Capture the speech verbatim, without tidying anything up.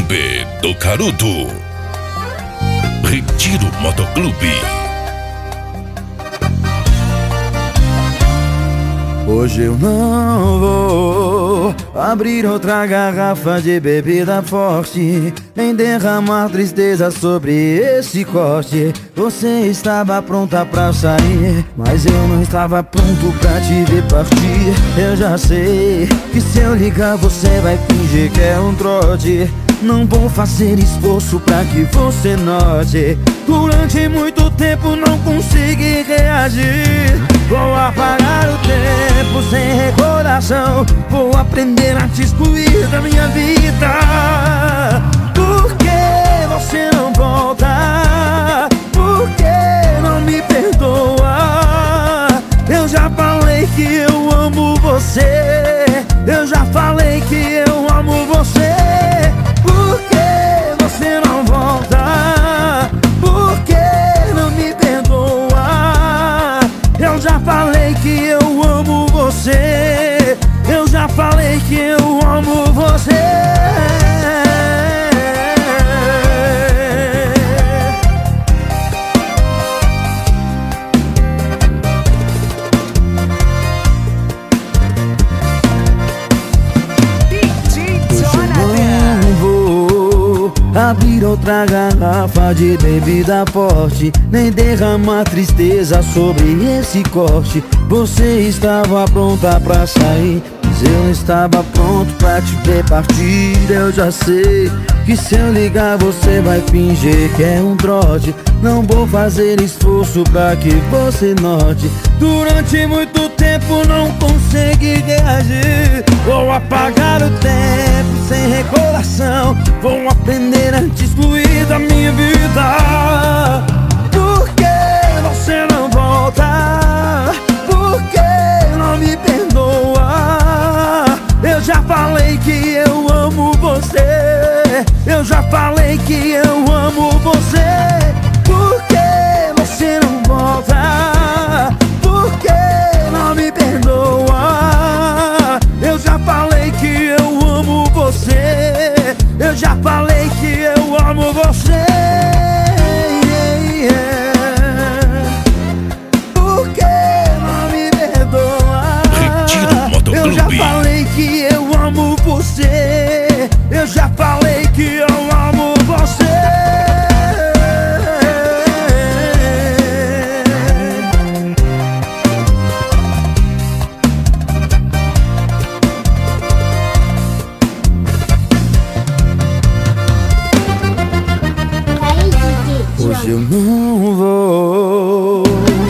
Clube do Carudo. Retiro Motoclube. Hoje eu não vou abrir outra garrafa de bebida forte, nem derramar tristeza sobre esse corte. Você estava pronta pra sair, mas eu não estava pronto pra te ver partir. Eu já sei que se eu ligar você vai fingir que é um trote. Não vou fazer esforço pra que você note. Durante muito tempo não consegui reagir. Vou apagar o tempo sem recordação. Vou aprender a te excluir da minha vida. Por que você não volta? Por que não me perdoa? Eu já falei que eu amo você. Eu já falei que eu amo você. Por que você não volta? Por que não me perdoa? Eu já falei que eu amo você. Eu já falei que eu amo você. Abrir outra garrafa de bebida forte, nem derramar tristeza sobre esse corte. Você estava pronta pra sair, mas eu não estava pronto pra te ver partir. Eu já sei que se eu ligar você vai fingir que é um trote. Não vou fazer esforço pra que você note. Durante muito tempo não consegui reagir. Vou apagar o tempo sem recordação. Vou aprender a te excluir da minha vida. Por que você não volta? Por que não me perdoa? Eu já falei que eu amo você. Eu já falei que eu amo você. Por que você não volta? Por que não me perdoa? Eu já falei que eu amo você. Eu já falei que eu amo você. Por que não me perdoa? Retiro Motoclube. Eu já falei que eu amo você. Eu já falei que eu amo você. Hoje eu não vou